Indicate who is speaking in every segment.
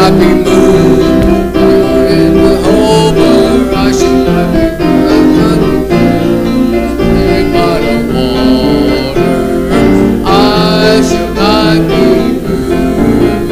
Speaker 1: not be moved. In Jehovah, I shall not be moved. By the water, I shall not be moved.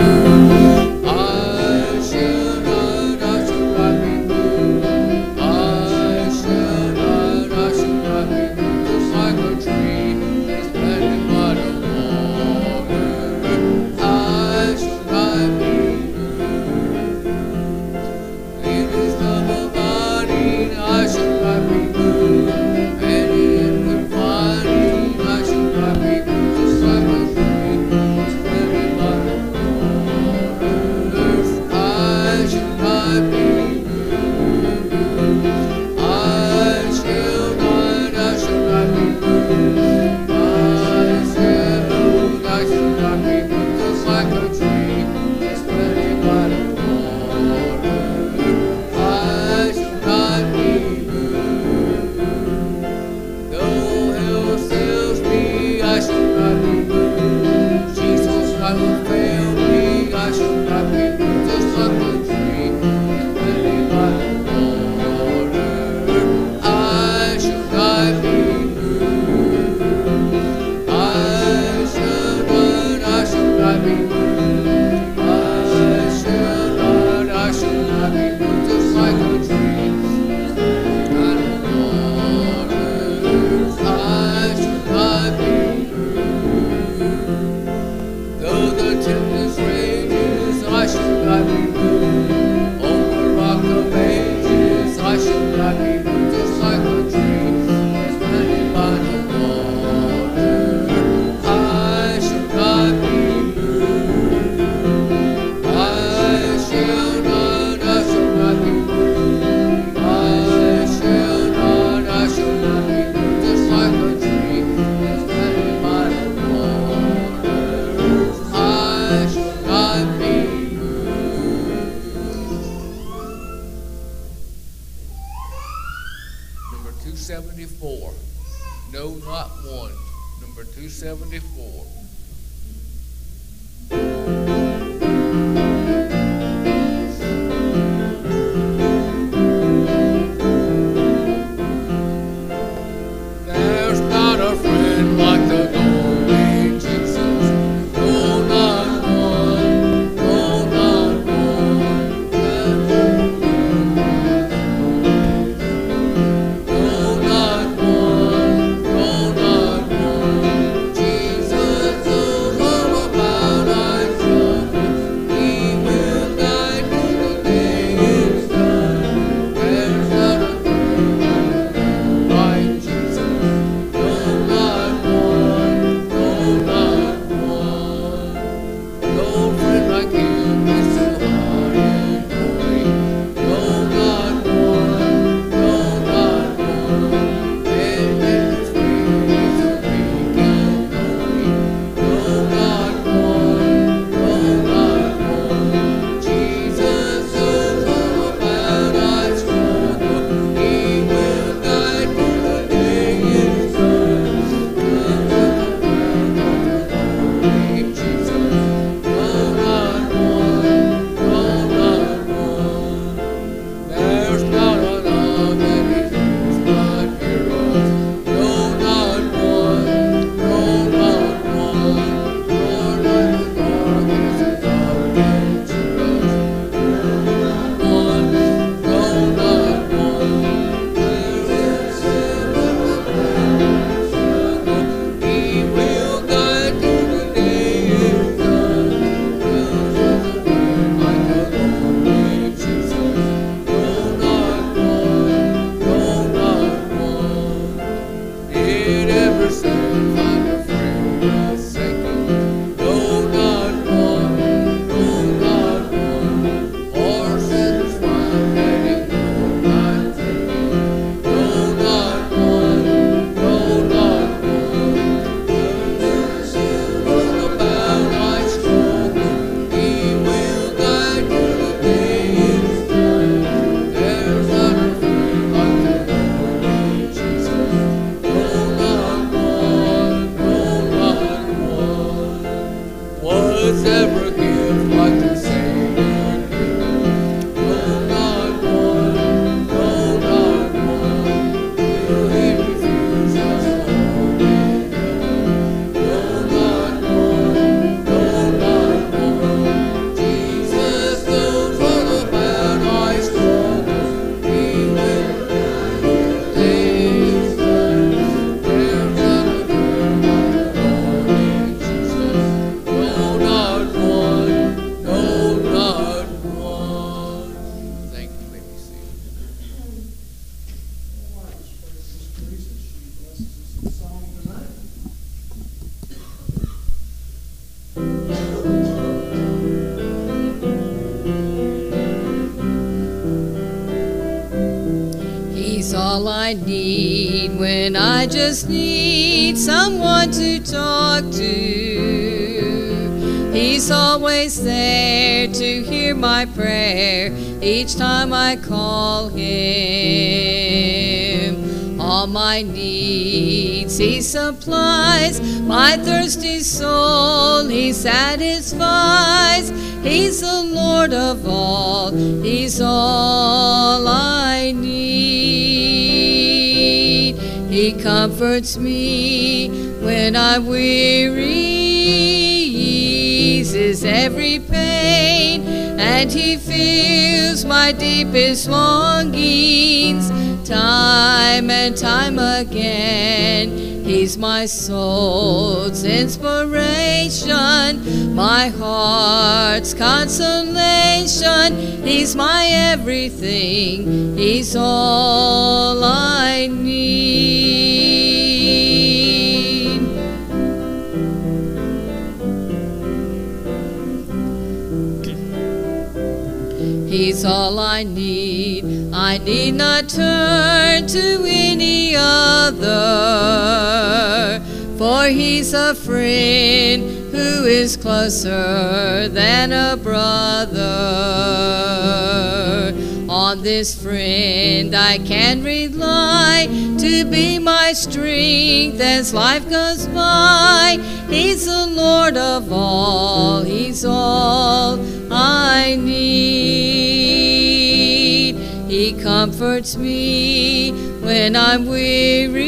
Speaker 1: I shall not be moved. I shall not be moved. Just like a tree that's planted by the water, I shall not be moved. In His love abiding, I shall not be moved. And in the finding, I shall not be moved. Just like a tree that's planted by the water, I shall not be moved. I shall not be moved. I shall not be moved. Just like a tree that's planted by the water, I shall not be moved. Though hell assails me, I shall not be moved. Jesus not will fail me, I shall not be moved. Just like a tree that's planted by the water, I shall not be moved. I shall not be moved. I shall not be moved. Just like a tree by the waters, I shall not be moved. Though the tempest rages, I shall not be moved. On the rock of ages, I shall not be moved. Just like a tree that's planted by the water, I shall not be moved. I shall not be moved. I shall not be moved. Just like a tree that's planted by the waters, I shall not be moved. Number 274. No, not one. Number 274. There's not a friend like the lonely Jesus. No, not one. No, not one. No, not one. No, not one. Jesus
Speaker 2: He's all I need when I just need someone to talk to. He's always there to hear my prayer each time I call him. All my needs he supplies, my thirsty soul he satisfies. He's the Lord of all, he's all I need. He comforts me when I'm weary, eases every pain, and he fills my deepest longings time and time again. He's my soul's inspiration, my heart's consolation. He's my everything, he's all I need. He's all I need. I need not turn to any other, for he's a friend who is closer than a brother. On this friend I can rely to be my strength as life goes by. He's the Lord of all, he's all I need. He comforts me when I'm weary,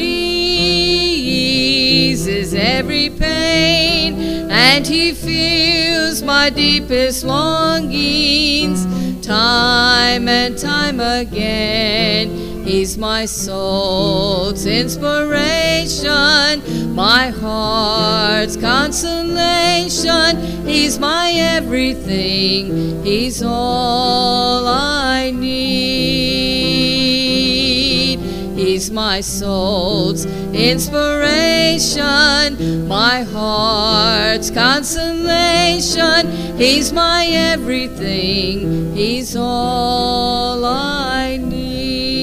Speaker 2: eases every pain, and he fills my deepest longings time and time again. He's my soul's inspiration, my heart's consolation. He's my everything, he's all I need. He's my soul's inspiration, my heart's consolation. He's my everything, he's all I need.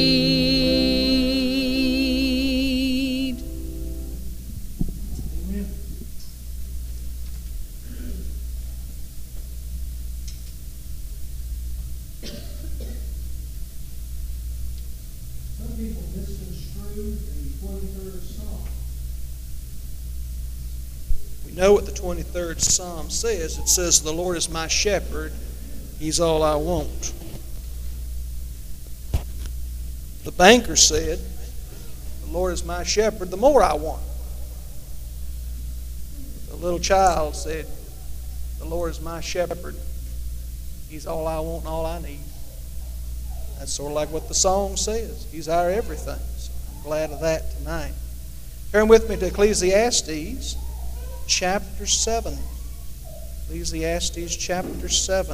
Speaker 3: Some people misconstrue the 23rd Psalm. We know what the 23rd Psalm says. It says, "The Lord is my shepherd, he's all I want." The banker said, "The Lord is my shepherd, the more I want." The little child said, "The Lord is my shepherd, he's all I want and all I need." That's sort of like what the song says. He's our everything. So I'm glad of that tonight. Turn with me to Ecclesiastes chapter 7. Ecclesiastes chapter 7.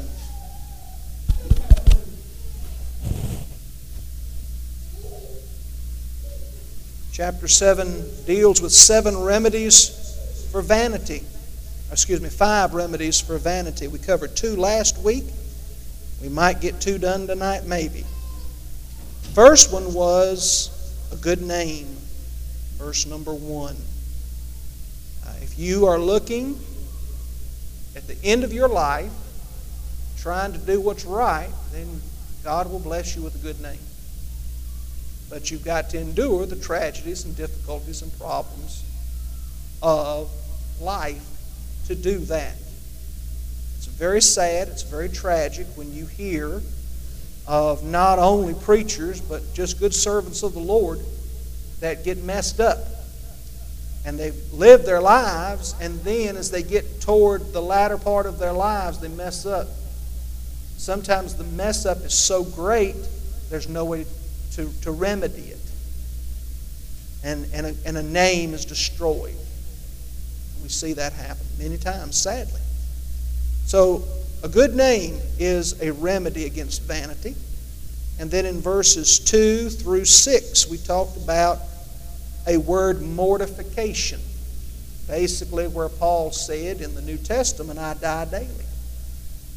Speaker 3: Chapter 7 deals with 7 remedies for vanity. 5 remedies for vanity. We covered 2 last week. We might get 2 done tonight, maybe. First one was a good name. Verse number 1. If you are looking at the end of your life, trying to do what's right, then God will bless you with a good name. But you've got to endure the tragedies and difficulties and problems of life to do that. It's very sad, it's very tragic when you hear of not only preachers, but just good servants of the Lord that get messed up. And they've lived their lives, and then as they get toward the latter part of their lives, they mess up. Sometimes the mess up is so great, there's no way to remedy it. And a name is destroyed. We see that happen many times, sadly. So a good name is a remedy against vanity. And then in verses 2 through 6, we talked about a word mortification. Basically where Paul said in the New Testament, I die daily.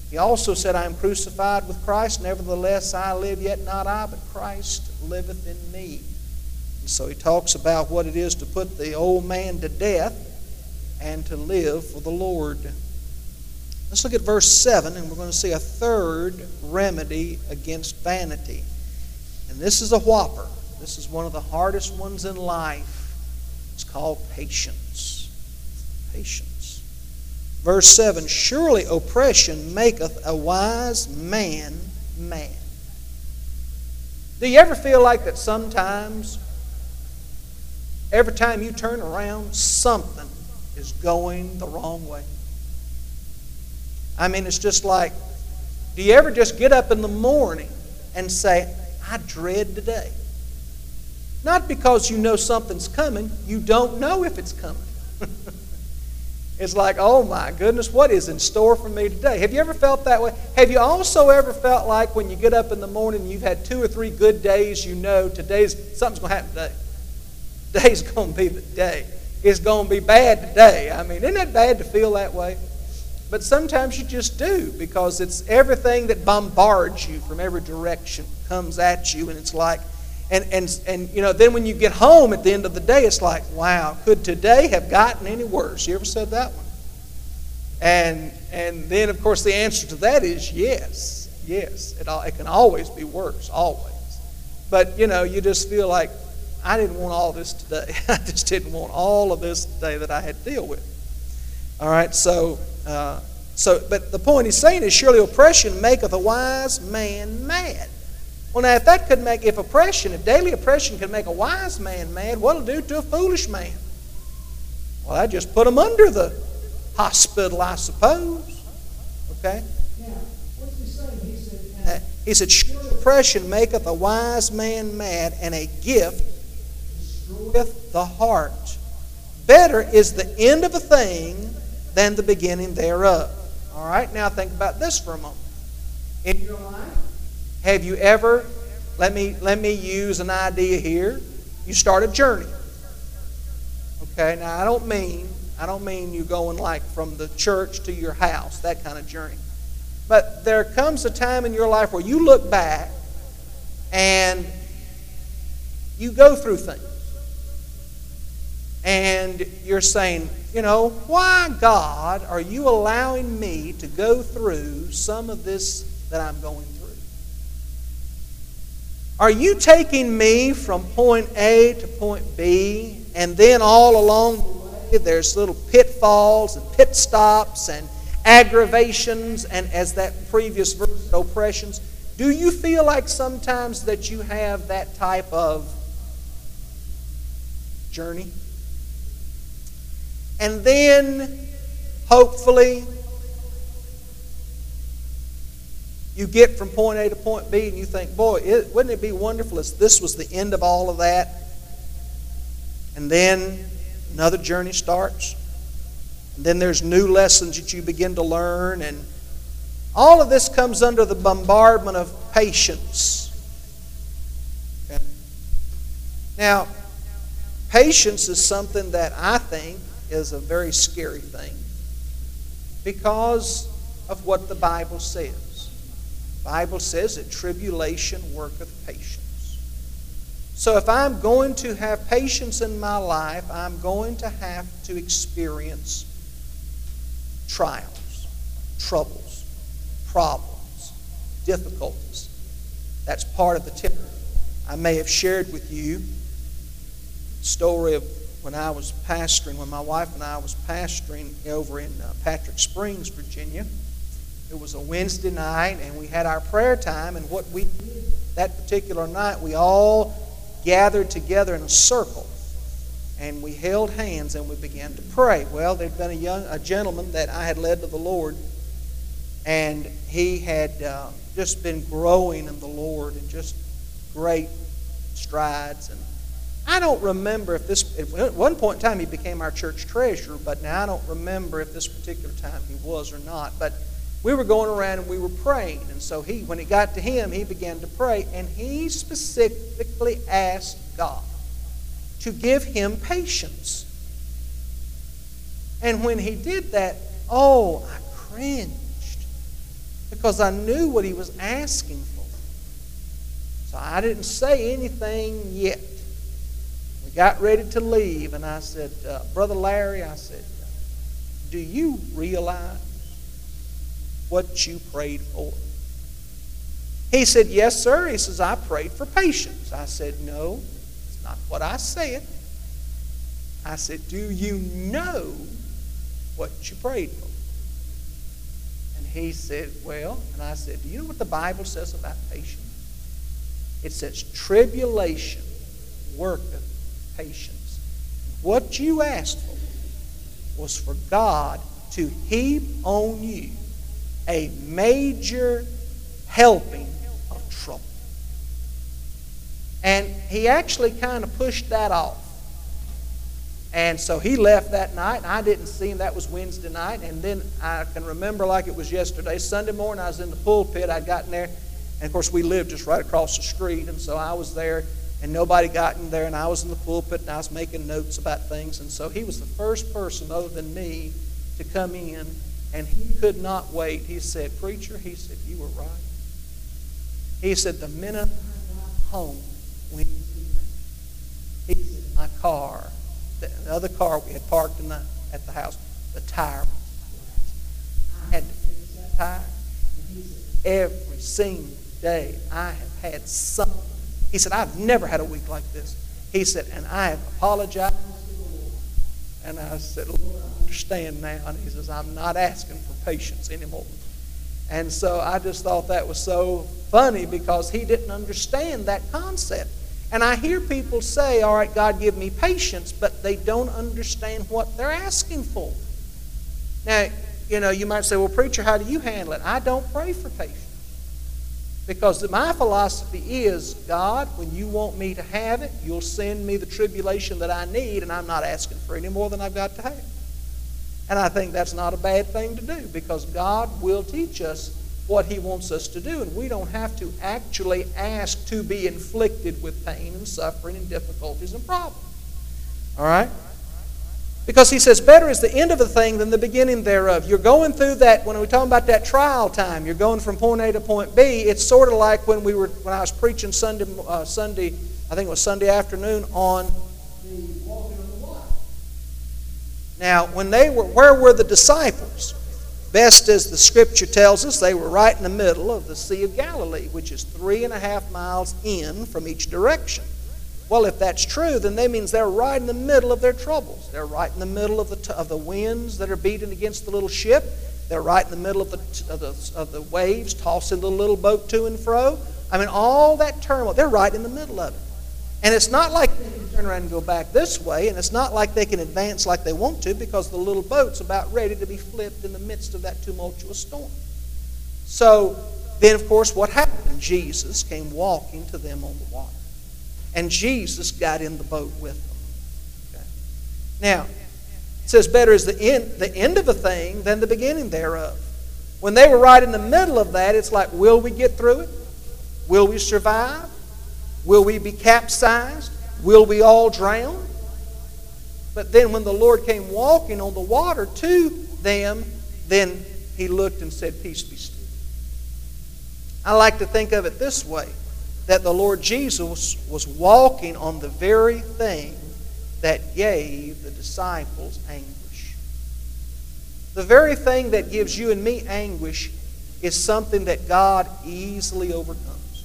Speaker 3: He also said, I am crucified with Christ, nevertheless I live, yet not I, but Christ liveth in me. And so he talks about what it is to put the old man to death and to live for the Lord. Let's look at verse 7, and we're going to see a third remedy against vanity. And this is a whopper. This is one of the hardest ones in life. It's called patience. Patience. Verse 7, surely oppression maketh a wise man mad. Do you ever feel like that sometimes, every time you turn around, something is going the wrong way? I mean, it's just like, do you ever just get up in the morning and say, I dread today? Not because you know something's coming, you don't know if it's coming. It's like, oh my goodness, what is in store for me today? Have you ever felt that way? Have you also ever felt like when you get up in the morning and you've had 2 or 3 good days, you know something's going to happen today. Today's going to be the day. It's going to be bad today. I mean, isn't it bad to feel that way? But sometimes you just do, because it's everything that bombards you from every direction comes at you, and it's like, and you know, then when you get home at the end of the day, it's like, wow, could today have gotten any worse? You ever said that one? And then, of course, the answer to that is yes. Yes, it can always be worse, always. But, you know, you just feel like, I didn't want all this today. I just didn't want all of this today that I had to deal with. All right, but the point he's saying is, surely oppression maketh a wise man mad. Well, now, if daily oppression can make a wise man mad, what'll it do to a foolish man? Well, I just put him under the hospital, I suppose. Okay?
Speaker 4: Now, what's he saying?
Speaker 3: He said, surely oppression maketh a wise man mad, and a gift destroyeth the heart. Better is the end of a thing than the beginning thereof. All right, now think about this for a moment. In your life, have you ever, let me use an idea here. You start a journey. Okay, now I don't mean you going like from the church to your house, that kind of journey. But there comes a time in your life where you look back and you go through things. And you're saying, you know, why, God, are you allowing me to go through some of this that I'm going through? Are you taking me from point A to point B, and then all along the way there's little pitfalls and pit stops and aggravations, and as that previous verse, oppressions? Do you feel like sometimes that you have that type of journey? And then, hopefully, you get from point A to point B and you think, boy, wouldn't it be wonderful if this was the end of all of that? And then another journey starts. And then there's new lessons that you begin to learn. And all of this comes under the bombardment of patience. Okay? Now, patience is something that I think is a very scary thing because of what the Bible says. The Bible says that tribulation worketh patience. So if I'm going to have patience in my life, I'm going to have to experience trials, troubles, problems, difficulties. That's part of the tip. I may have shared with you the story of when I was pastoring, when my wife and I was pastoring over in Patrick Springs, Virginia. It was a Wednesday night, and we had our prayer time, and what we did that particular night, we all gathered together in a circle, and we held hands, and we began to pray. Well, there'd been a gentleman that I had led to the Lord, and he had just been growing in the Lord in just great strides. And I don't remember if at one point in time he became our church treasurer, but now I don't remember if this particular time he was or not. But we were going around and we were praying. And so when it got to him, he began to pray, and he specifically asked God to give him patience. And when he did that, oh, I cringed. because I knew what he was asking for. So I didn't say anything yet. We got ready to leave, and I said, Brother Larry, I said, do you realize what you prayed for? He said, yes, sir. He says, I prayed for patience. I said, no, it's not what I said. I said, do you know what you prayed for? And he said, well, and I said, do you know what the Bible says about patience? It says, tribulation worketh patience. What you asked for was for God to heap on you a major helping of trouble. And he actually kind of pushed that off. And so he left that night, and I didn't see him. That was Wednesday night. And then I can remember like it was yesterday. Sunday morning, I was in the pulpit. I'd gotten there. And, of course, we lived just right across the street. And so I was there, and nobody got in there. And I was in the pulpit, and I was making notes about things. And so he was the first person other than me to come in. And he could not wait. He said, preacher, he said, you were right. He said, the minute I got home Wednesday night, he said, my car, the other car we had parked at the house, the tire was flat. I had to fix that tire. And he said, every single day I have had something. He said, I've never had a week like this. He said, and I have apologized to the Lord. And I said, Lord, I understand now. And he says, I'm not asking for patience anymore. And so I just thought that was so funny because he didn't understand that concept. And I hear people say, all right, God, give me patience, but they don't understand what they're asking for. Now, you might say, well, preacher, how do you handle it? I don't pray for patience. Because my philosophy is, God, when you want me to have it, you'll send me the tribulation that I need, and I'm not asking for any more than I've got to have. And I think that's not a bad thing to do, because God will teach us what he wants us to do, and we don't have to actually ask to be inflicted with pain and suffering and difficulties and problems. All right? Because he says, better is the end of a thing than the beginning thereof. You're going through that, when we're talking about that trial time, you're going from point A to point B. It's sort of like when I was preaching Sunday, I think it was Sunday afternoon, on the walking on the water. Now, where were the disciples? Best as the Scripture tells us, they were right in the middle of the Sea of Galilee, which is 3.5 miles in from each direction. Well, if that's true, then that means they're right in the middle of their troubles. They're right in the middle of the winds that are beating against the little ship. They're right in the middle of the waves, tossing the little boat to and fro. I mean, all that turmoil, they're right in the middle of it. And it's not like they can turn around and go back this way, and it's not like they can advance like they want to, because the little boat's about ready to be flipped in the midst of that tumultuous storm. So then, of course, what happened? Jesus came walking to them on the water. And Jesus got in the boat with them. Okay. Now, it says, better is the end of a thing than the beginning thereof. When they were right in the middle of that, it's like, will we get through it? Will we survive? Will we be capsized? Will we all drown? But then when the Lord came walking on the water to them, then he looked and said, peace be still. I like to think of it this way, that the Lord Jesus was walking on the very thing that gave the disciples anguish. The very thing that gives you and me anguish is something that God easily overcomes.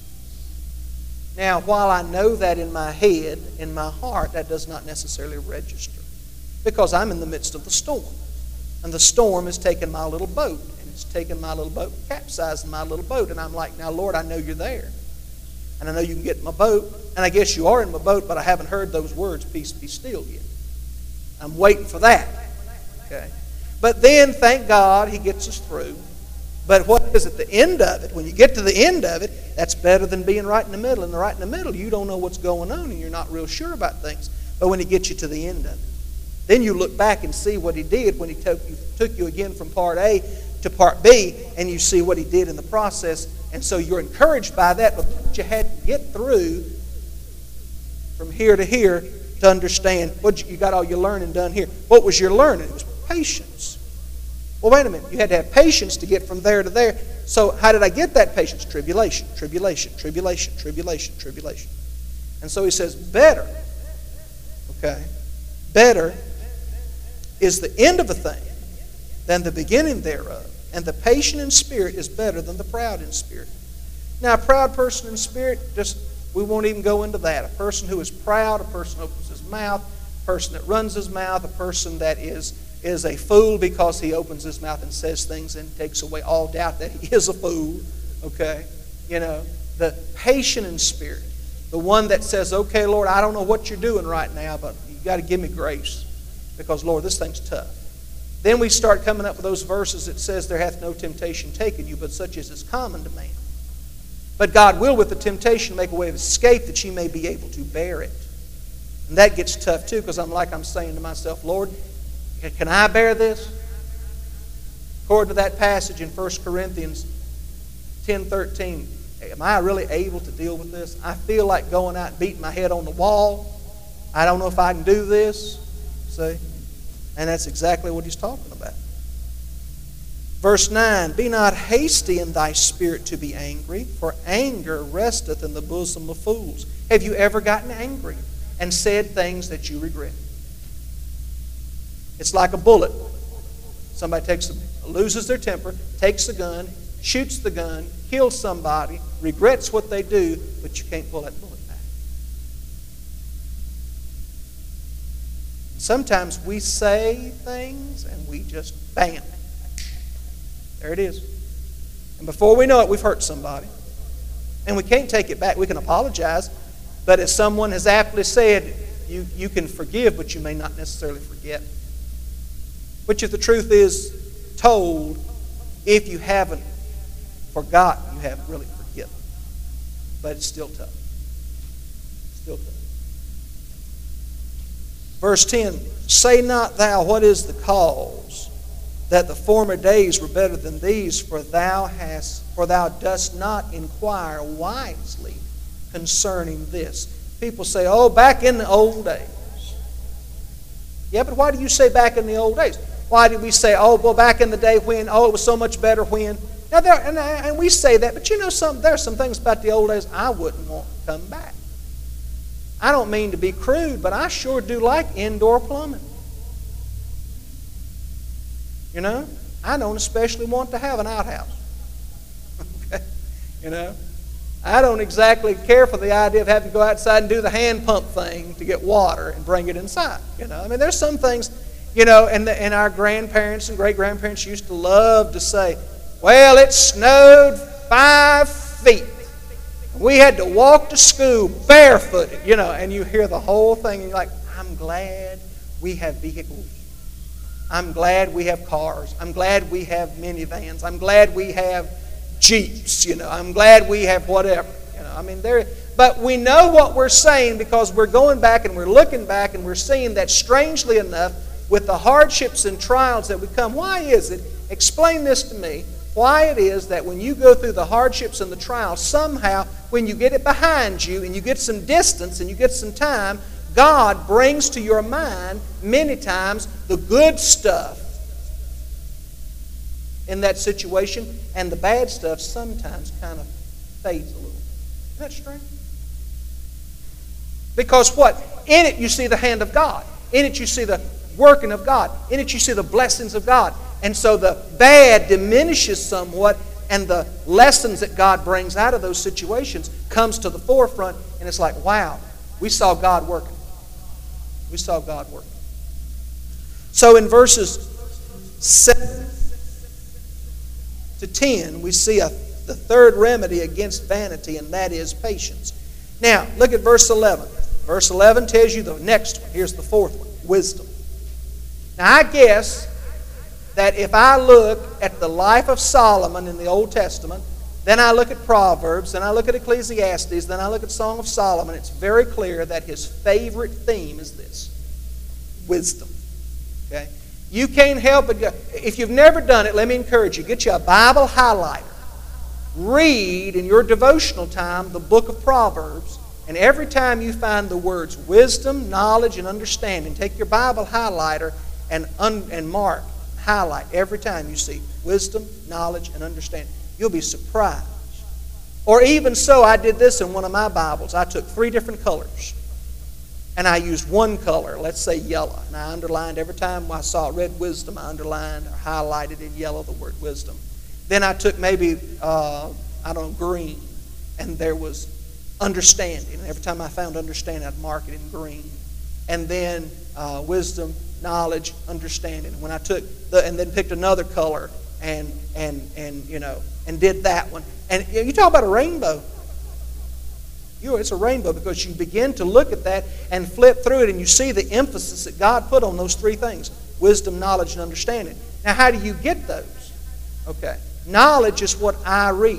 Speaker 3: Now, while I know that in my head, in my heart, that does not necessarily register, because I'm in the midst of the storm. And the storm has taken my little boat, and it's taken my little boat, capsizing my little boat. And I'm like, now, Lord, I know you're there. And I know you can get in my boat. And I guess you are in my boat, but I haven't heard those words, peace be still, yet. I'm waiting for that. Okay. But then, thank God, he gets us through. But what is at the end of it? When you get to the end of it, that's better than being right in the middle. And right in the middle, you don't know what's going on, and you're not real sure about things. But when he gets you to the end of it, then you look back and see what he did when he took you again from part A to part B, and you see what he did in the process. And so you're encouraged by that, but what you had to get through from here to here to understand, you got all your learning done here. What was your learning? It was patience. Well, wait a minute. You had to have patience to get from there to there. So how did I get that patience? Tribulation, tribulation, tribulation, tribulation, tribulation. And so he says, better, okay, better is the end of a thing than the beginning thereof. And the patient in spirit is better than the proud in spirit. Now, a proud person in spirit, we won't even go into that. A person who is proud, a person who opens his mouth, a person that runs his mouth, a person that is a fool because he opens his mouth and says things and takes away all doubt that he is a fool. Okay? You know, the patient in spirit, the one that says, okay, Lord, I don't know what you're doing right now, but you got to give me grace because, Lord, this thing's tough. Then we start coming up with those verses that says, there hath no temptation taken you, but such as is common to man. But God will with the temptation make a way of escape that ye may be able to bear it. And that gets tough too, because I'm saying to myself, Lord, can I bear this? According to that passage in 1 Corinthians 10:13, am I really able to deal with this? I feel like going out and beating my head on the wall. I don't know if I can do this. See? And that's exactly what he's talking about. Verse 9, be not hasty in thy spirit to be angry, for anger resteth in the bosom of fools. Have you ever gotten angry and said things that you regret? It's like a bullet. Somebody loses their temper, takes a gun, shoots the gun, kills somebody, regrets what they do, but you can't pull that bullet back. Sometimes we say things and we just bam. There it is. And before we know it, we've hurt somebody. And we can't take it back. We can apologize. But as someone has aptly said, you can forgive, but you may not necessarily forget. Which, if the truth is told, if you haven't forgotten, you haven't really forgiven. But it's still tough. Still tough. Verse 10, say not thou, what is the cause that the former days were better than these, for thou dost not inquire wisely concerning this. People say, oh, back in the old days. Yeah, but why do you say back in the old days? Why did we say, oh, well, back in the day when, oh, it was so much better when? Now, and we say that, but you know, there are some things about the old days I wouldn't want to come back. I don't mean to be crude, but I sure do like indoor plumbing. You know, I don't especially want to have an outhouse. Okay? You know, I don't exactly care for the idea of having to go outside and do the hand pump thing to get water and bring it inside. You know, I mean, there's some things, you know, and our grandparents and great-grandparents used to love to say, well, it snowed 5 feet. We had to walk to school barefooted, you know, and you hear the whole thing and you're like, I'm glad we have vehicles. I'm glad we have cars. I'm glad we have minivans. I'm glad we have Jeeps, you know. I'm glad we have whatever. You know, I mean, but we know what we're saying because we're going back and we're looking back and we're seeing that strangely enough with the hardships and trials that we come. Why is it? Explain this to me. Why it is that when you go through the hardships and the trials, somehow when you get it behind you and you get some distance and you get some time, God brings to your mind many times the good stuff in that situation, and the bad stuff sometimes kind of fades a little. Isn't that strange? Because what? In it you see the hand of God. In it you see the working of God. In it you see the blessings of God. And so the bad diminishes somewhat, and the lessons that God brings out of those situations comes to the forefront, and it's like, wow, we saw God working. We saw God working. So in verses 7 to 10, we see the third remedy against vanity, and that is patience. Now, look at verse 11. Verse 11 tells you the next one. Here's the fourth one, wisdom. Now, I guess that if I look at the life of Solomon in the Old Testament, then I look at Proverbs, then I look at Ecclesiastes, then I look at Song of Solomon, it's very clear that his favorite theme is this, wisdom. Okay? You can't help but, if you've never done it, let me encourage you, get you a Bible highlighter. Read in your devotional time the book of Proverbs, and every time you find the words wisdom, knowledge, and understanding, take your Bible highlighter and mark, highlight every time you see wisdom, knowledge, and understanding. You'll be surprised. Or even so, I did this in one of my Bibles. I took 3 different colors, and I used one color, let's say yellow, and I underlined every time I saw read wisdom, I underlined or highlighted in yellow the word wisdom. Then I took maybe, green, and there was understanding. And every time I found understanding, I'd mark it in green. And then wisdom, knowledge, understanding. When I took and then picked another color and did that one. And you talk about a rainbow. It's a rainbow because you begin to look at that and flip through it, and you see the emphasis that God put on those 3 things: wisdom, knowledge, and understanding. Now, how do you get those? Okay. Knowledge is what I read.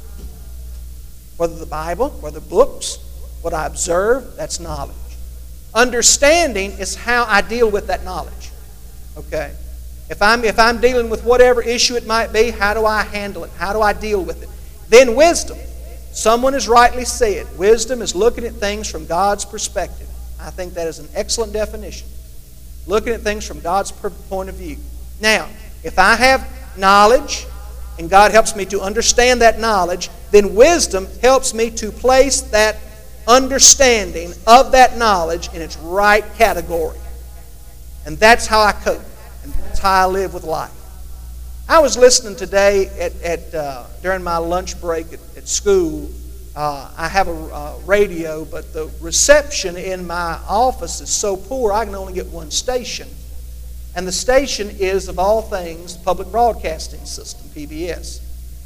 Speaker 3: Whether the Bible, whether books, what I observe, that's knowledge. Understanding is how I deal with that knowledge. Okay? If I'm dealing with whatever issue it might be, how do I handle it? How do I deal with it? Then wisdom. Someone has rightly said, wisdom is looking at things from God's perspective. I think that is an excellent definition. Looking at things from God's point of view. Now, if I have knowledge, and God helps me to understand that knowledge, then wisdom helps me to place that understanding of that knowledge in its right category. And that's how I cope. And that's how I live with life. I was listening today during my lunch break at school. I have a radio, but the reception in my office is so poor I can only get one station. And the station is, of all things, Public Broadcasting System, PBS.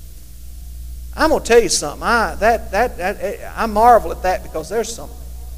Speaker 3: I'm going to tell you something. I marvel at that because there's some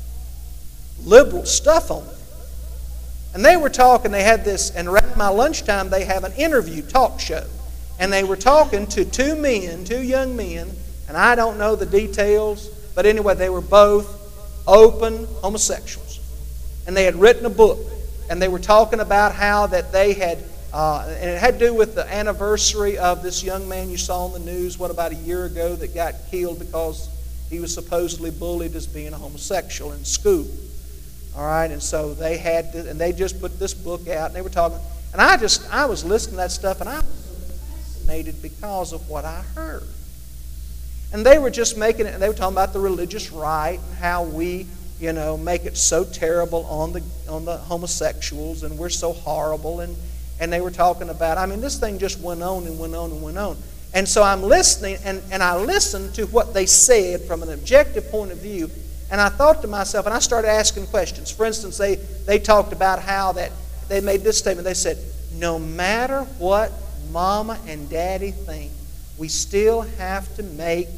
Speaker 3: liberal stuff on it. And they were talking, they had this, and around my lunchtime they have an interview talk show. And they were talking to 2 young men, and I don't know the details, but anyway, they were both open homosexuals. And they had written a book. And they were talking about how that they had, and it had to do with the anniversary of this young man you saw on the news, about a year ago, that got killed because he was supposedly bullied as being a homosexual in school. All right, and so they had, and they just put this book out, and they were talking, and I was listening to that stuff, and I was fascinated because of what I heard. And they were just making it, and they were talking about the religious right and how we, make it so terrible on the homosexuals, and we're so horrible, and they were talking about, this thing just went on and went on and went on. And so I'm listening, and I listened to what they said from an objective point of view, and I thought to myself, and I started asking questions. For instance, they talked about how that they made this statement. They said, no matter what Mama and Daddy think, we still have to make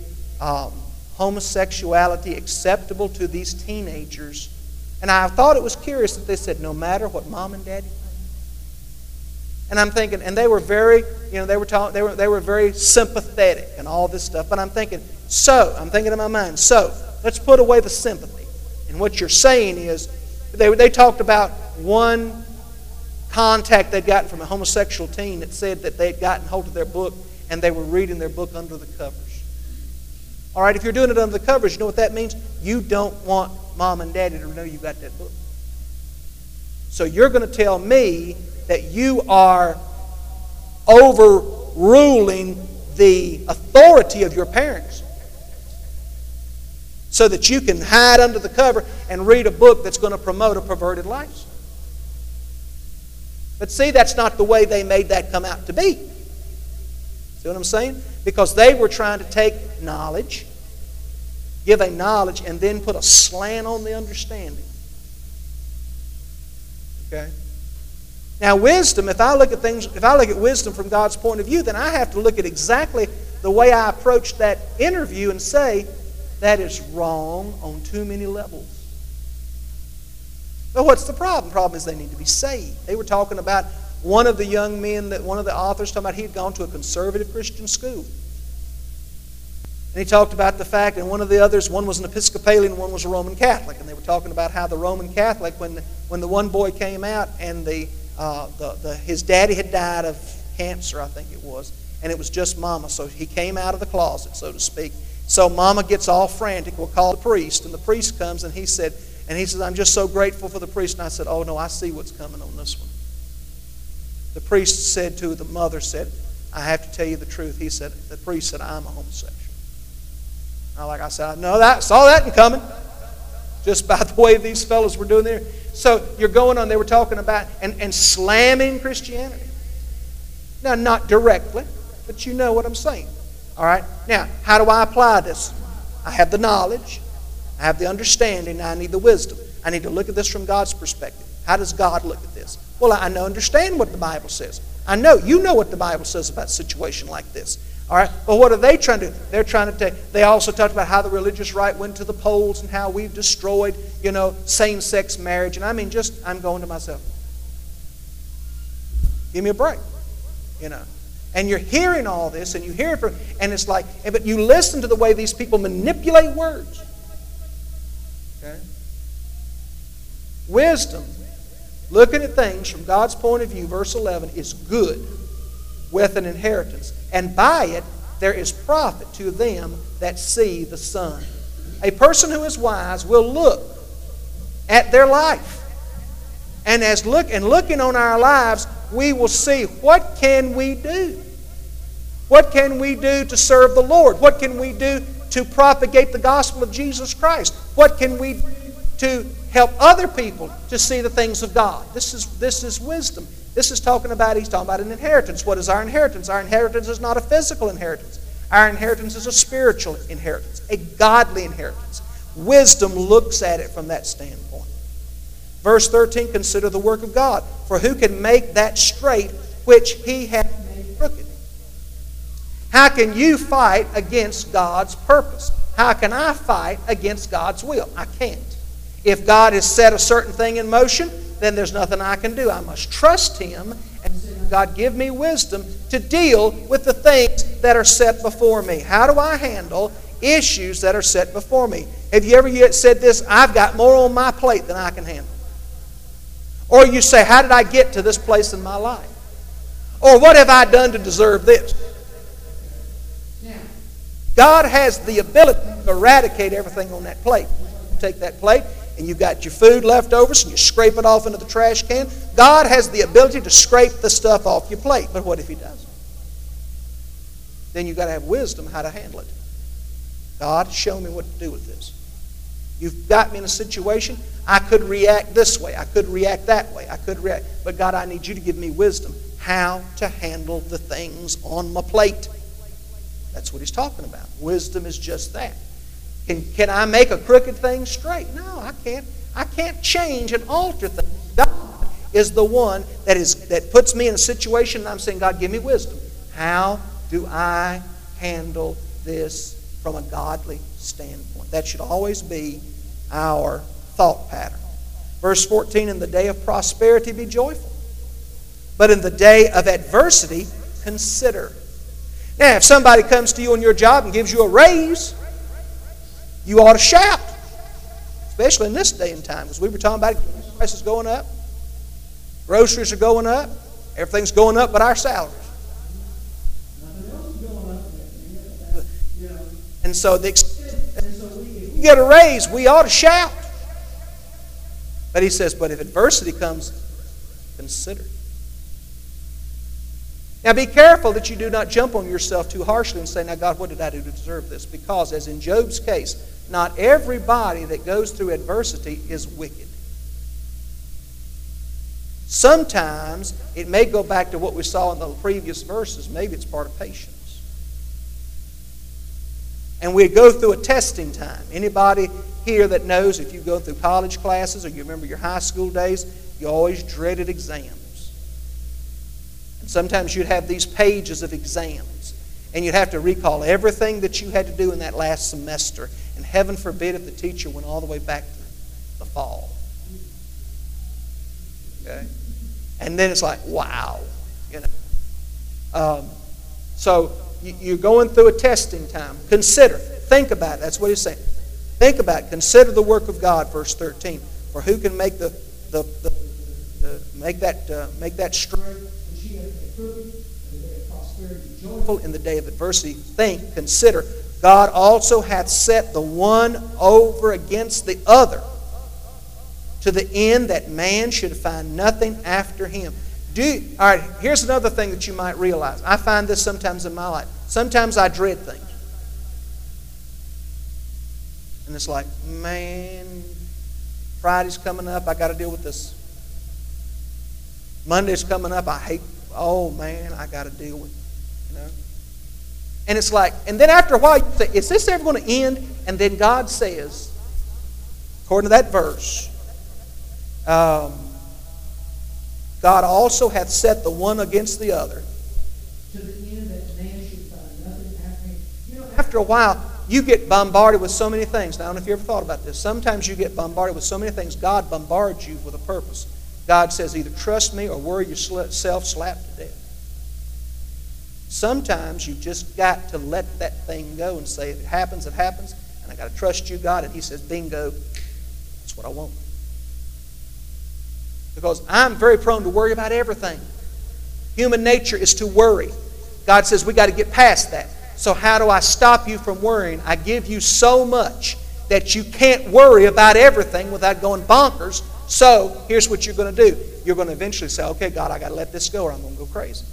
Speaker 3: homosexuality acceptable to these teenagers. And I thought it was curious that they said, no matter what Mom and Daddy think. And I'm thinking, and they were very, they were very sympathetic and all this stuff. But I'm thinking in my mind, so let's put away the sympathy. And what you're saying is, they talked about one contact they'd gotten from a homosexual teen that said that they'd gotten hold of their book and they were reading their book under the covers. All right, if you're doing it under the covers, you know what that means? You don't want Mom and Daddy to know you got that book. So you're going to tell me that you are overruling the authority of your parents so that you can hide under the cover and read a book that's going to promote a perverted lifestyle. But see, that's not the way they made that come out to be. See what I'm saying? Because they were trying to take knowledge, give a knowledge, and then put a slant on the understanding. Okay? Now wisdom, if I look at wisdom from God's point of view, then I have to look at exactly the way I approached that interview and say, that is wrong on too many levels. But what's the problem? The problem is they need to be saved. They were talking about one of the young men, that one of the authors talking about he had gone to a conservative Christian school. And he talked about the fact, and one of the others, one was an Episcopalian, one was a Roman Catholic. And they were talking about how the Roman Catholic, when the one boy came out and his daddy had died of cancer, I think it was, and it was just Mama. So he came out of the closet, so to speak. So Mama gets all frantic. We'll call the priest, and the priest comes, and he says, I'm just so grateful for the priest. And I said, oh no, I see what's coming on this one. The priest said to the mother, said, I have to tell you the truth. The priest said, I'm a homosexual. Now, like I said, I saw that coming. Just by the way these fellows were doing there. So you're going on, they were talking about and slamming Christianity. Now, not directly, but you know what I'm saying. All right? Now, how do I apply this? I have the knowledge. I have the understanding. Now I need the wisdom. I need to look at this from God's perspective. How does God look at this? Well, I understand what the Bible says. I know. You know what the Bible says about a situation like this. All right? But what are they trying to do? They're trying to take... They also talked about how the religious right went to the polls and how we've destroyed, same-sex marriage. And I'm going to myself. Give me a break. And you're hearing all this, and you hear it from... And it's like... But you listen to the way these people manipulate words. Okay? Wisdom, looking at things from God's point of view, verse 11, is good with an inheritance. And by it there is profit to them that see the sun. A person who is wise will look at their life. And looking on our lives, we will see, what can we do? What can we do to serve the Lord? What can we do to propagate the gospel of Jesus Christ? What can we do to help other people to see the things of God? This is wisdom. He's talking about an inheritance. What is our inheritance? Our inheritance is not a physical inheritance. Our inheritance is a spiritual inheritance, a godly inheritance. Wisdom looks at it from that standpoint. Verse 13, consider the work of God. For who can make that straight which He hath made crooked? How can you fight against God's purpose? How can I fight against God's will? I can't. If God has set a certain thing in motion, then there's nothing I can do. I must trust Him and say, God, give me wisdom to deal with the things that are set before me. How do I handle issues that are set before me? Have you ever yet said this? I've got more on my plate than I can handle. Or you say, how did I get to this place in my life? Or what have I done to deserve this? God has the ability to eradicate everything on that plate. You take that plate and you've got your food left over, so you scrape it off into the trash can. God has the ability to scrape the stuff off your plate. But what if He doesn't? Then you've got to have wisdom how to handle it. God, show me what to do with this. You've got me in a situation, I could react this way, I could react that way, but God, I need You to give me wisdom how to handle the things on my plate. That's what He's talking about. Wisdom is just that. Can I make a crooked thing straight? No, I can't. I can't change and alter things. God is the one that puts me in a situation and I'm saying, God, give me wisdom. How do I handle this from a godly standpoint? That should always be our thought pattern. Verse 14, in the day of prosperity be joyful, but in the day of adversity consider. Now, if somebody comes to you on your job and gives you a raise, you ought to shout. Especially in this day and time, because we were talking about prices going up, groceries are going up, everything's going up but our salaries. And so if we get a raise, we ought to shout. But he says, but if adversity comes, consider. Now be careful that you do not jump on yourself too harshly and say, now God, what did I do to deserve this? Because as in Job's case, not everybody that goes through adversity is wicked. Sometimes it may go back to what we saw in the previous verses. Maybe it's part of patience. And we go through a testing time. Anybody here that knows if you go through college classes or you remember your high school days, you always dreaded exams. And sometimes you'd have these pages of exams. And you'd have to recall everything that you had to do in that last semester. And heaven forbid if the teacher went all the way back to the fall. Okay? And then it's like, wow. So you're going through a testing time. Consider. Think about it. That's what he's saying. Think about it. Consider the work of God, verse 13. For who can make make that straight? Joyful in the day of adversity. Think, consider. God also hath set the one over against the other, to the end that man should find nothing after him. All right, here's another thing that you might realize. I find this sometimes in my life. Sometimes I dread things. And it's like, man, Friday's coming up, I got to deal with this. Monday's coming up, oh man, I got to deal with it. You know? And it's like, and then after a while, you say, is this ever going to end? And then God says, according to that verse, God also hath set the one against the other.
Speaker 4: To the end that man should find nothing after him. You know,
Speaker 3: After a while, you get bombarded with so many things. Now, I don't know if you ever thought about this. Sometimes you get bombarded with so many things. God bombards you with a purpose. God says, either trust me or worry yourself slapped to death. Sometimes you just got to let that thing go and say, if it happens, it happens. And I got to trust you, God. And He says, bingo, that's what I want. Because I'm very prone to worry about everything. Human nature is to worry. God says we got to get past that. So how do I stop you from worrying? I give you so much that you can't worry about everything without going bonkers. So here's what you're going to do. You're going to eventually say, okay, God, I got to let this go or I'm going to go crazy.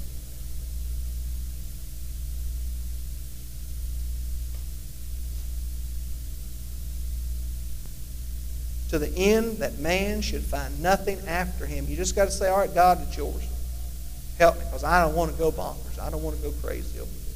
Speaker 3: To the end that man should find nothing after him. You just got to say, all right, God, it's yours. Help me, because I don't want to go bonkers. I don't want to go crazy over this.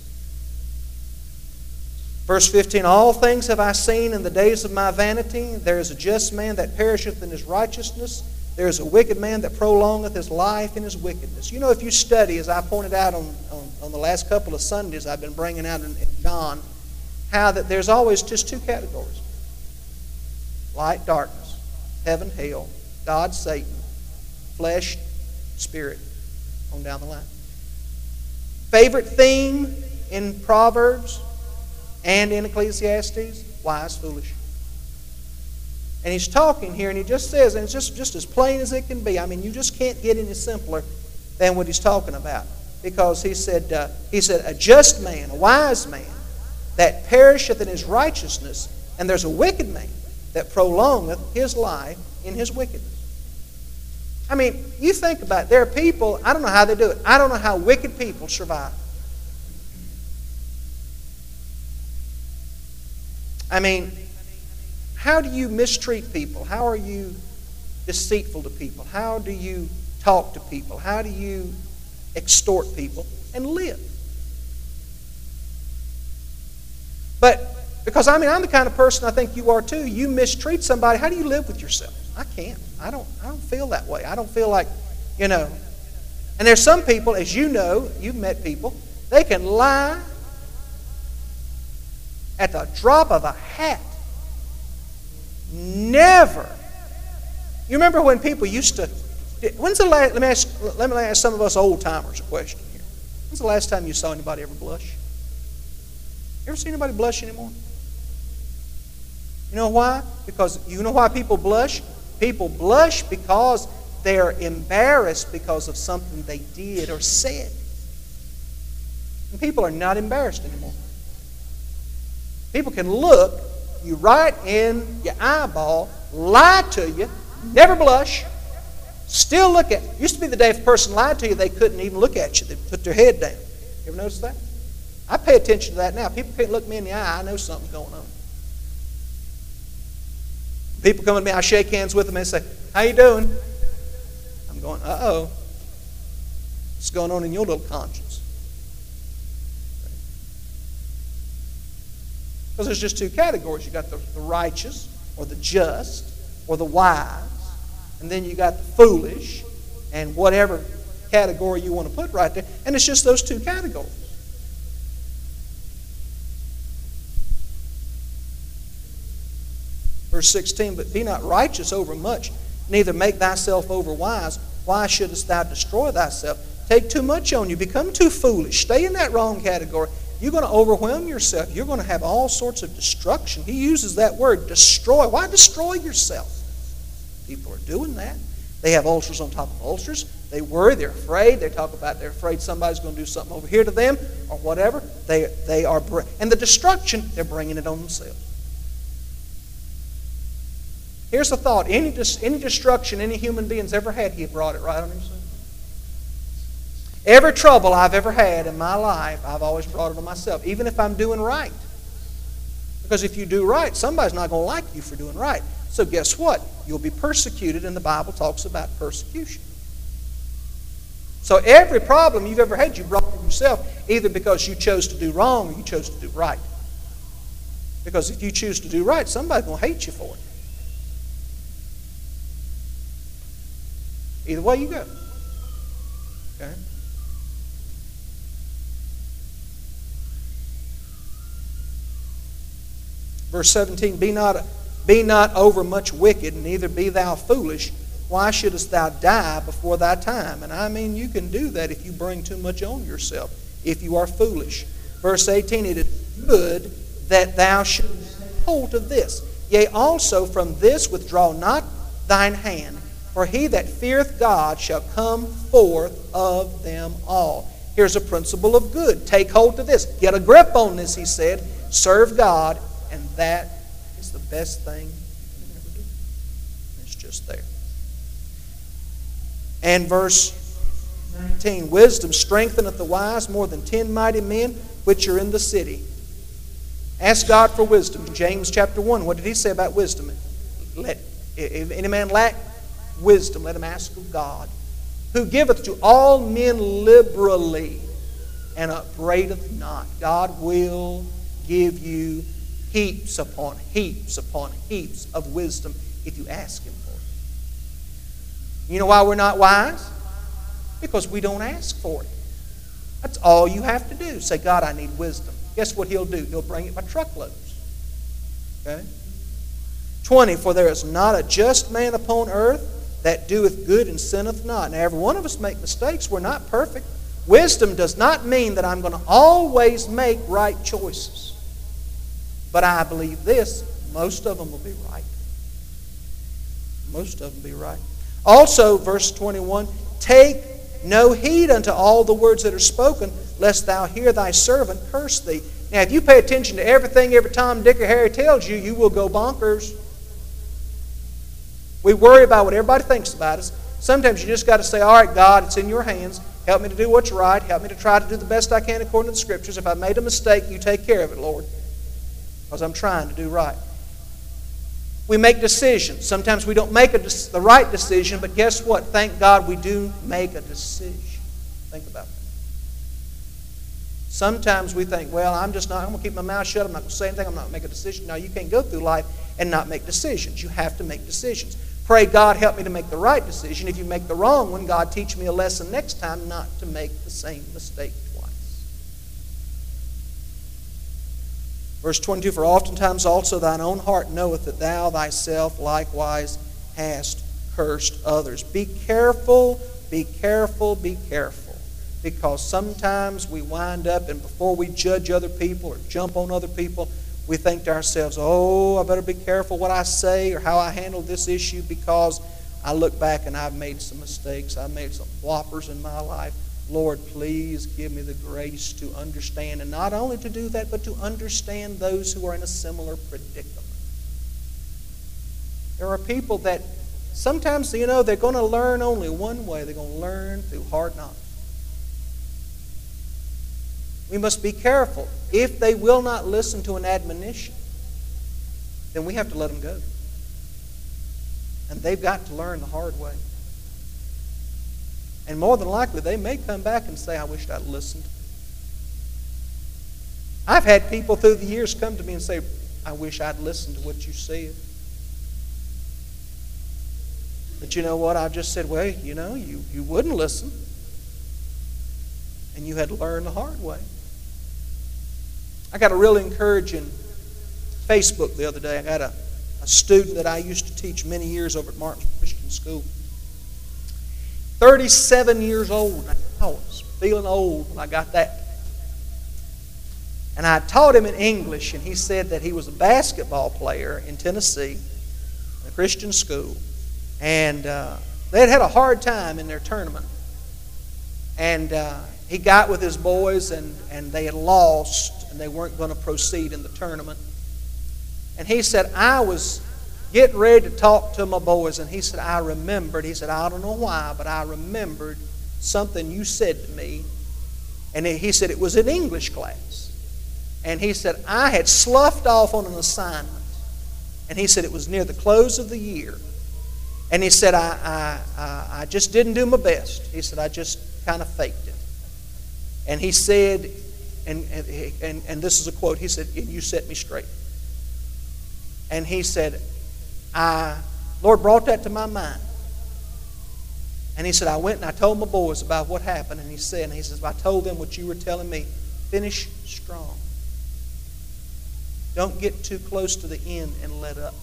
Speaker 3: Verse 15, all things have I seen in the days of my vanity. There is a just man that perisheth in his righteousness. There is a wicked man that prolongeth his life in his wickedness. You know, if you study, as I pointed out on the last couple of Sundays I've been bringing out in John, how that there's always just two categories. Light, darkness. Heaven, hell, God, Satan, flesh, spirit, on down the line. Favorite theme in Proverbs and in Ecclesiastes, wise, foolish. And he's talking here, and he just says, and it's just as plain as it can be. I mean, you just can't get any simpler than what he's talking about. Because he said, a just man, a wise man, that perisheth in his righteousness, and there's a wicked man that prolongeth his life in his wickedness. I mean, you think about it. There are people, I don't know how they do it. I don't know how wicked people survive. I mean, how do you mistreat people? How are you deceitful to people? How do you talk to people? How do you extort people and live? But because, I mean, I'm the kind of person, I think you are too, you mistreat somebody, how do you live with yourself? I can't. I don't feel that way. I don't feel like, you know. And there's some people, as you know, you've met people, they can lie at the drop of a hat. Never. You remember when people used to, when's the last, let me ask some of us old timers a question here. When's the last time you saw anybody ever blush? You ever see anybody blush anymore? You know why? Because you know why people blush? People blush because they're embarrassed because of something they did or said. And people are not embarrassed anymore. People can look you right in your eyeball, lie to you, never blush, still look at you. Used to be the day if a person lied to you, they couldn't even look at you. They'd put their head down. You ever notice that? I pay attention to that now. People can't look me in the eye. I know something's going on. People come to me, I shake hands with them and say, how you doing? I'm going, uh-oh. What's going on in your little conscience? Because there's just two categories. You got the righteous or the just or the wise. And then you got the foolish and whatever category you want to put right there. And it's just those two categories. Verse 16, but be not righteous over much, neither make thyself over wise. Why shouldest thou destroy thyself? Take too much on you. Become too foolish. Stay in that wrong category. You're going to overwhelm yourself. You're going to have all sorts of destruction. He uses that word, destroy. Why destroy yourself? People are doing that. They have ulcers on top of ulcers. They worry. They're afraid. They talk about they're afraid somebody's going to do something over here to them or whatever. They are, and the destruction, they're bringing it on themselves. Here's the thought. Any destruction any human being's ever had, he brought it right on himself. Every trouble I've ever had in my life, I've always brought it on myself, even if I'm doing right. Because if you do right, somebody's not going to like you for doing right. So guess what? You'll be persecuted, and the Bible talks about persecution. So every problem you've ever had, you brought on yourself, either because you chose to do wrong or you chose to do right. Because if you choose to do right, somebody's going to hate you for it. Either way you go. Okay? Verse 17, Be not over much wicked, neither be thou foolish. Why shouldest thou die before thy time? And I mean, you can do that if you bring too much on yourself, if you are foolish. Verse 18, It is good that thou shouldest take hold of this. Yea, also from this withdraw not thine hand, for he that feareth God shall come forth of them all. Here's a principle of good. Take hold of this. Get a grip on this, he said. Serve God, and that is the best thing you can ever do. It's just there. And verse 19, Wisdom strengtheneth the wise more than 10 mighty men which are in the city. Ask God for wisdom. James chapter 1, what did he say about wisdom? If any man lack wisdom, let him ask of God, who giveth to all men liberally and upbraideth not. God will give you heaps upon heaps upon heaps of wisdom if you ask Him for it. You know why we're not wise? Because we don't ask for it. That's all you have to do. Say, God, I need wisdom. Guess what He'll do? He'll bring it by truckloads. Okay? 20, For there is not a just man upon earth that doeth good and sinneth not. Now, every one of us make mistakes. We're not perfect. Wisdom does not mean that I'm going to always make right choices. But I believe this, most of them will be right. Most of them will be right. Also, verse 21, Take no heed unto all the words that are spoken, lest thou hear thy servant curse thee. Now, if you pay attention to everything every Tom, Dick, or Harry tells you, you will go bonkers. We worry about what everybody thinks about us. Sometimes you just got to say, all right, God, it's in your hands. Help me to do what's right. Help me to try to do the best I can according to the Scriptures. If I made a mistake, you take care of it, Lord. Because I'm trying to do right. We make decisions. Sometimes we don't make the right decision, but guess what? Thank God we do make a decision. Think about that. Sometimes we think, well, I'm going to keep my mouth shut. I'm not going to say anything. I'm not going to make a decision. No, you can't go through life and not make decisions. You have to make decisions. Pray, God, help me to make the right decision. If you make the wrong one, God, teach me a lesson next time not to make the same mistake twice. Verse 22, For oftentimes also thine own heart knoweth that thou thyself likewise hast cursed others. Be careful, be careful, be careful. Because sometimes we wind up, and before we judge other people or jump on other people, we think to ourselves, oh, I better be careful what I say or how I handle this issue, because I look back and I've made some mistakes. I've made some whoppers in my life. Lord, please give me the grace to understand, and not only to do that, but to understand those who are in a similar predicament. There are people that sometimes, they're going to learn only one way. They're going to learn through hard knocks. We must be careful. If they will not listen to an admonition, then we have to let them go. And they've got to learn the hard way. And more than likely, they may come back and say, I wished I'd listened. I've had people through the years come to me and say, I wish I'd listened to what you said. But you know what? I just said, well, you wouldn't listen. And you had to learn the hard way. I got a really encouraging Facebook the other day. I got a student that I used to teach many years over at Martin's Christian School. 37 years old. I was feeling old when I got that. And I taught him in English, and he said that he was a basketball player in Tennessee, in a Christian school. And they had had a hard time in their tournament. And he got with his boys, and they had lost, and they weren't going to proceed in the tournament. And he said, I was getting ready to talk to my boys, and he said, I remembered. He said, I don't know why, but I remembered something you said to me. And he said it was in English class. And he said, I had sloughed off on an assignment. And he said it was near the close of the year. And he said, I just didn't do my best. He said, I just kind of faked it. And he said, and this is a quote, he said, you set me straight. And he said, Lord brought that to my mind. And he said, I went and I told my boys about what happened. And he says, I told them what you were telling me. Finish strong. Don't get too close to the end and let up.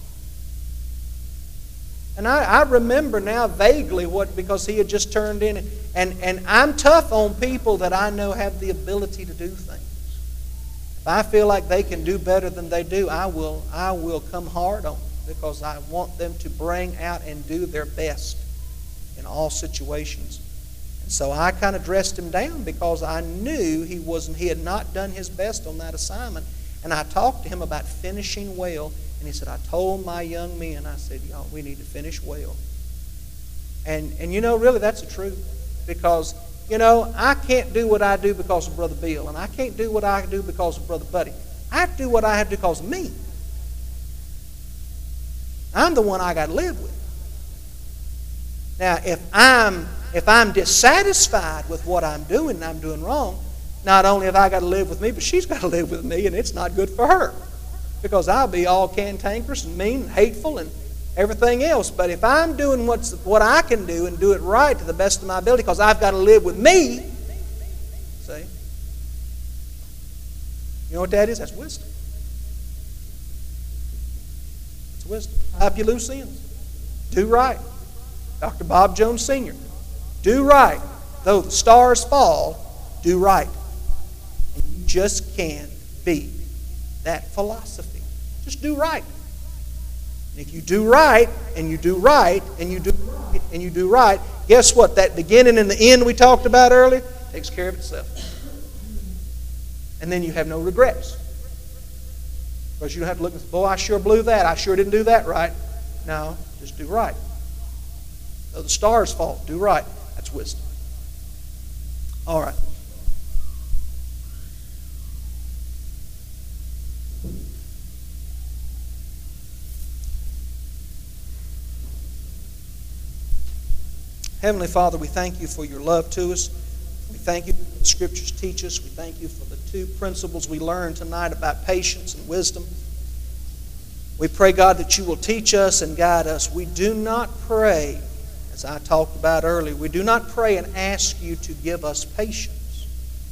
Speaker 3: And I remember now vaguely because he had just turned in. And I'm tough on people that I know have the ability to do things. If I feel like they can do better than they do, I will come hard on them because I want them to bring out and do their best in all situations. And so I kind of dressed him down because I knew he had not done his best on that assignment. And I talked to him about finishing well. And he said, I told my young men, I said, y'all, we need to finish well. And really that's the truth. Because, I can't do what I do because of Brother Bill. And I can't do what I do because of Brother Buddy. I have to do what I have to do because of me. I'm the one I got to live with. Now, if I'm dissatisfied with what I'm doing and I'm doing wrong, not only have I got to live with me, but she's got to live with me, and it's not good for her. Because I'll be all cantankerous and mean and hateful and everything else. But if I'm doing what I can do and do it right to the best of my ability, because I've got to live with me, see? You know what that is? That's wisdom. It's wisdom. Tie up your loose ends. Do right. Dr. Bob Jones Sr. Do right. Though the stars fall, do right. And you just can't beat that philosophy. Just do right. And if you do right, and you do right, and you do right, and you do right, guess what? That beginning and the end we talked about earlier takes care of itself. And then you have no regrets. Because you don't have to look and say, boy, I sure blew that. I sure didn't do that right. No, just do right. Though the stars fall, do right. That's wisdom. All right. Heavenly Father, we thank you for your love to us. We thank you for what the Scriptures teach us. We thank you for the two principles we learned tonight about patience and wisdom. We pray, God, that you will teach us and guide us. We do not pray, as I talked about earlier, we do not pray and ask you to give us patience.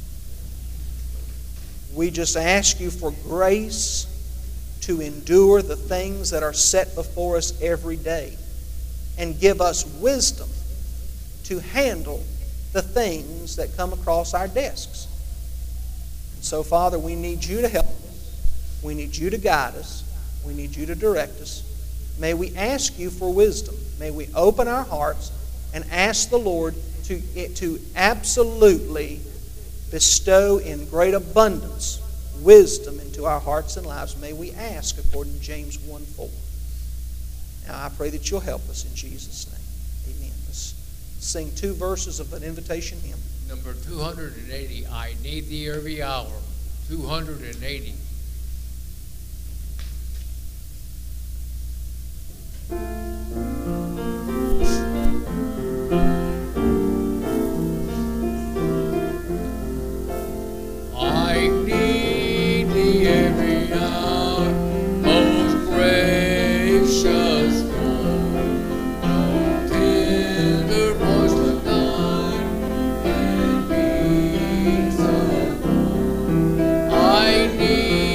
Speaker 3: We just ask you for grace to endure the things that are set before us every day and give us wisdom to handle the things that come across our desks. And so, Father, we need you to help us. We need you to guide us. We need you to direct us. May we ask you for wisdom. May we open our hearts and ask the Lord to absolutely bestow in great abundance wisdom into our hearts and lives. May we ask according to James 1:4. Now, I pray that you'll help us in Jesus' name. Amen. Let's sing two verses of an invitation hymn.
Speaker 1: Number 280, I Need Thee Every Hour. 280. I need thee every hour, most gracious Lord. No tender voice like thine can be so. I need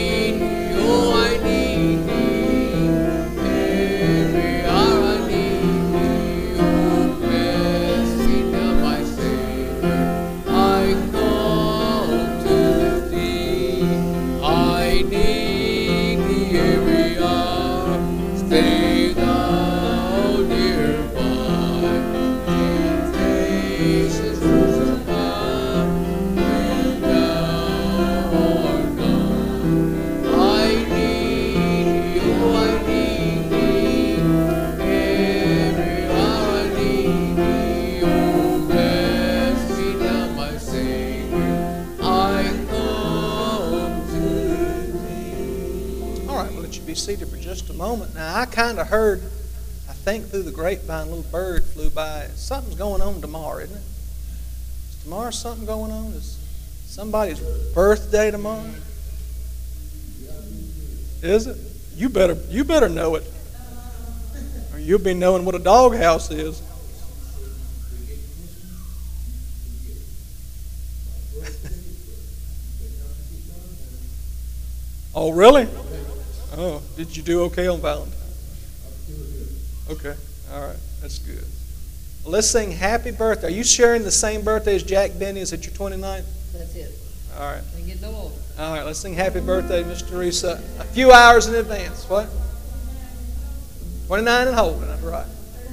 Speaker 3: be seated for just a moment. Now, I kind of heard, I think through the grapevine, a little bird flew by. Something's going on tomorrow, isn't it? Is tomorrow something going on? Is somebody's birthday tomorrow? Is it? You better know it. Or you'll be knowing what a doghouse is. Oh, really? Oh, did you do okay on Valentine's? Okay, all right, that's good. Well, let's sing Happy Birthday. Are you sharing the same birthday as Jack Benny? Is it your 29th?
Speaker 2: That's it.
Speaker 3: All right.
Speaker 2: They get no older.
Speaker 3: All right, let's sing Happy Birthday, Miss Teresa, a few hours in advance. What? 29 and holding, that's right.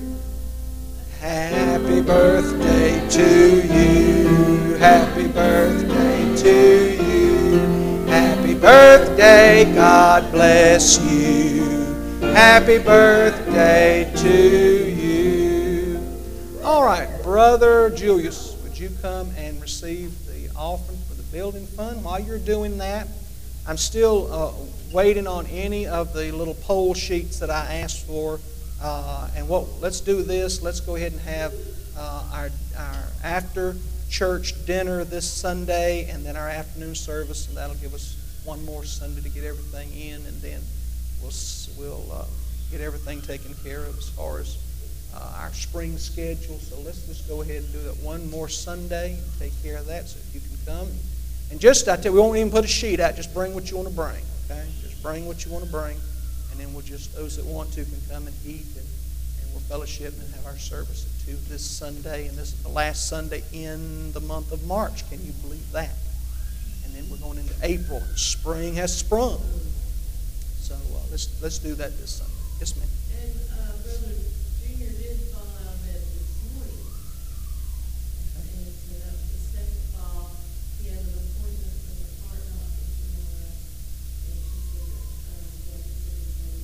Speaker 3: Happy birthday to you. Happy birthday to you. Happy birthday, God bless you. Happy birthday to you. All right, Brother Julius, would you come and receive the offering for the building fund? While you're doing that, I'm still waiting on any of the little poll sheets that I asked for. Let's do this. Let's go ahead and have our after church dinner this Sunday, and then our afternoon service, and that'll give us one more Sunday to get everything in, and then we'll get everything taken care of as far as our spring schedule. So let's just go ahead and do that one more Sunday and take care of that. So if you can come, and just I tell you, we won't even put a sheet out. Just bring what you want to bring. Okay, just bring what you want to bring, and then we'll just those that want to can come and eat, and we'll fellowship and have our service at 2 this Sunday, and this is the last Sunday in the month of March. Can you believe that? And then we're going into April. Spring has sprung. So let's do that this Sunday. Yes, ma'am.
Speaker 4: And Brother Junior did fall out of bed this morning. And the second fall, he had an appointment for the heart doctor tomorrow. And she said that Dr. said he was going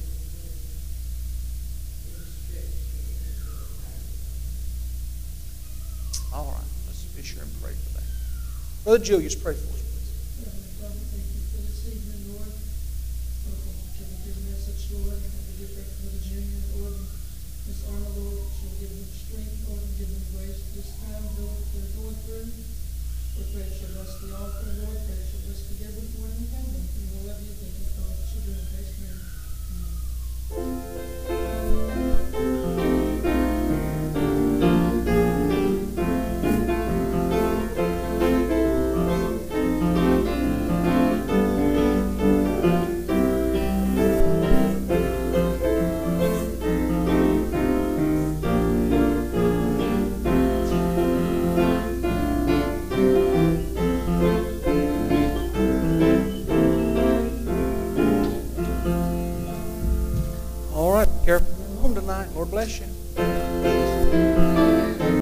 Speaker 4: to restrict.
Speaker 3: All right. Let's be sure and pray for that. Brother Julius, pray for us.
Speaker 5: Heavenly Father, thank you for this evening, Lord. Lord, give a good message, Lord, and we give back for the Junior, Lord, and Miss Arnold, Lord, that you'll give them strength, Lord, and give them grace this time, Lord, that they're going through. Lord, pray that you'll bless the offering, Lord, pray that you'll bless the giving, Lord, and heaven. And we'll love you, thank you for all that you do in Christ's name. Amen.
Speaker 3: All right. Careful home tonight. Lord bless you.